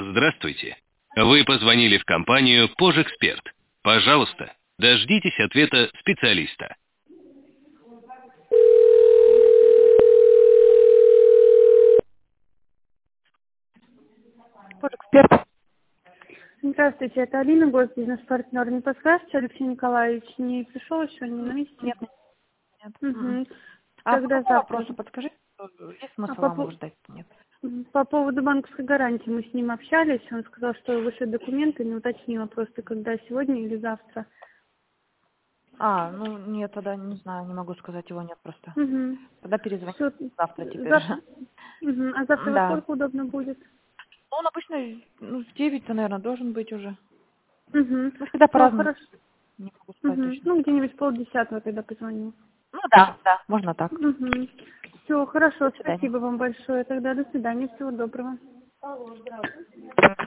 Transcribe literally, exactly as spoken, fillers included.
Здравствуйте. Вы позвонили в компанию «Пожэксперт». Пожалуйста, дождитесь ответа специалиста. Эксперт. Здравствуйте, это Алина, гость-бизнес-партнер. Не подскажете, Алексей Николаевич не пришел еще, не на месте? Нет, нет. Угу. А по Тогда какому завтра. вопросу подскажи? Есть А смысл по, вам по- его ждать? Нет. по поводу банковской гарантии мы с ним общались. Он сказал, что вышлет документы, не уточнила просто, когда, сегодня или завтра. А, ну нет, тогда не знаю, не могу сказать, его нет просто. Угу. Тогда перезвони Все. завтра теперь Завтра. же. Мгм. А завтра во Да. сколько удобно будет? Ну, он обычно ну, в девять-то, наверное, должен быть уже. Угу. Ну, всегда Все, по-разному. хорошо. Не могу сказать Угу. точно. Ну, где-нибудь полдесятого тогда позвоню. Ну да, да, можно так. Угу. Все, хорошо, До свидания. спасибо вам большое. Тогда до свидания, всего доброго.